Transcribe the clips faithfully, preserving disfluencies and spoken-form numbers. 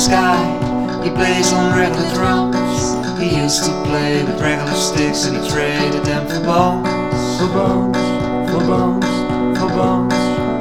sky. He plays on regular drums. He used to play with regular sticks, and he traded them for bones. For bones, for bones, for bones.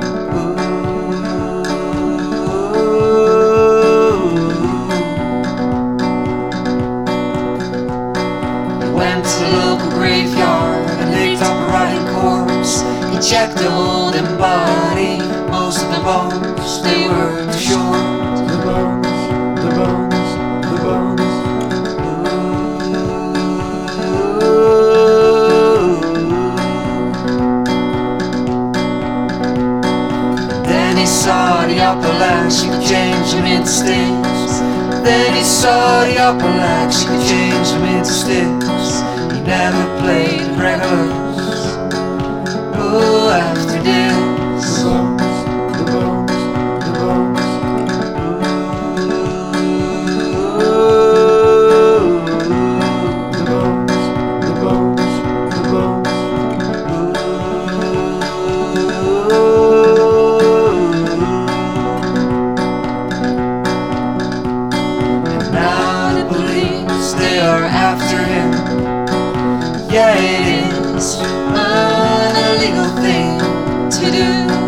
Graveyard and digged up a rotting corpse. He checked the whole damn body. Most of the bones, they were too short. The bones, the bones, the bones. Then he saw the upper legs, you could change them into sticks. Then he saw the upper legs, you could change them into sticks. Never played regulars. Oh, after this, the bones, the bones, the bones. The bones, the bones, the bones. And now the police, they are after him. Yeah, it is an illegal thing to do.